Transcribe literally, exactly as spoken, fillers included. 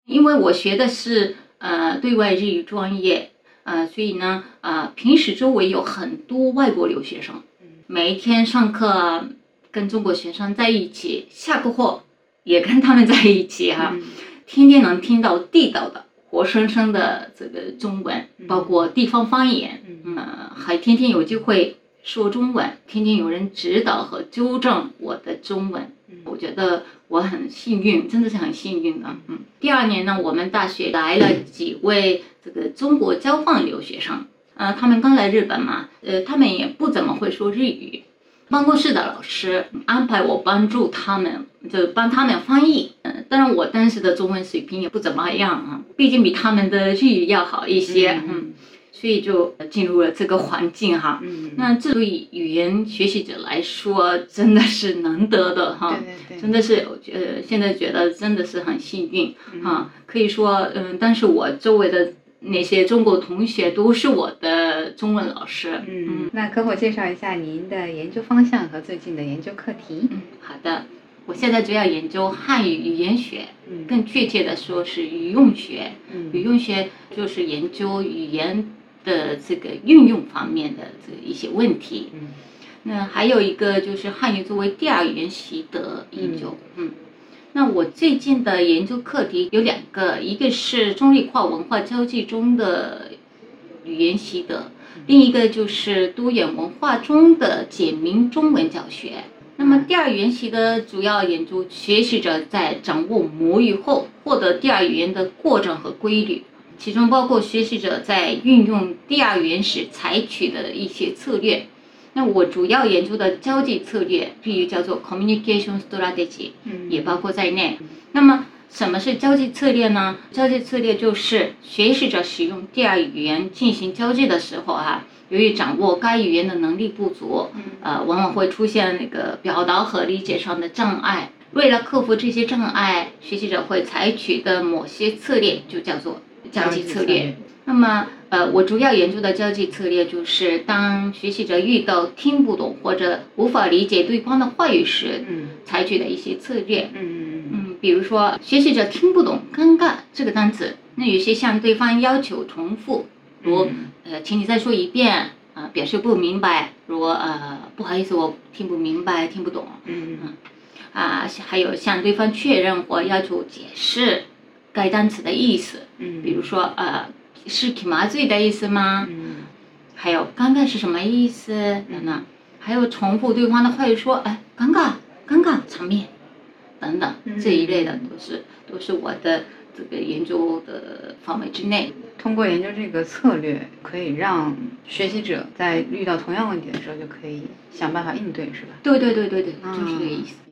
因为我学的是呃对外日语专业，呃，所以呢，呃，平时周围有很多外国留学生，每一天上课跟中国学生在一起，下课后也跟他们在一起哈、啊嗯，天天能听到地道的、活生生的这个中文，包括地方方言，嗯、呃，还天天有机会说中文，天天有人指导和纠正我的中文，我觉得我很幸运，真的是很幸运的。嗯，第二年呢，我们大学来了几位这个中国交换留学生，呃，他们刚来日本嘛，呃，他们也不怎么会说日语，办公室的老师安排我帮助他们，就帮他们翻译。嗯、呃，当然我当时的中文水平也不怎么样啊，毕竟比他们的日语要好一些，嗯。嗯，所以就进入了这个环境哈，嗯，那这对于语言学习者来说真的是难得的哈，对对对，真的是我觉得现在觉得真的是很幸运哈、嗯，可以说嗯，但是我周围的那些中国同学都是我的中文老师。 嗯，嗯，那可否介绍一下您的研究方向和最近的研究课题？ 嗯，好的。我现在主要研究汉语语言学，嗯、更确切的说是语用学。嗯、语用学就是研究语言的这个运用方面的这一些问题。嗯，那还有一个就是汉语作为第二语言习得研究。嗯，嗯那我最近的研究课题有两个，一个是中日跨文化交际中的语言习得，另一个就是多元文化中的简明中文教学。那么第二语言习得主要研究学习者在掌握母语后获得第二语言的过程和规律，其中包括学习者在运用第二语言时采取的一些策略。那我主要研究的交际策略，比如叫做 communication strategy， 也包括在内。那么什么是交际策略呢？交际策略就是学习者使用第二语言进行交际的时候啊，由于掌握该语言的能力不足，呃，往往会出现那个表达和理解上的障碍。为了克服这些障碍，学习者会采取的某些策略就叫做交际策略。那么，呃，我主要研究的交际策略就是，当学习者遇到听不懂或者无法理解对方的话语时，嗯，采取的一些策略。嗯嗯嗯。比如说，学习者听不懂"尴尬"这个单词，那有些向对方要求重复，如呃，请你再说一遍啊、呃，表示不明白，如呃，不好意思，我听不明白，听不懂。嗯嗯。啊，还有向对方确认或要求解释该单词的意思。嗯。比如说，呃。是気まずい的意思吗？嗯，还有尴尬是什么意思等等，还有重复对方的话语说，哎，尴尬，尴尬场面等等，这一类的都是都是我的这个研究的范围之内。 通过研究这个策略，可以让学习者在遇到同样问题的时候，就可以想办法应对，是吧？ 对对对对对，就是这个意思。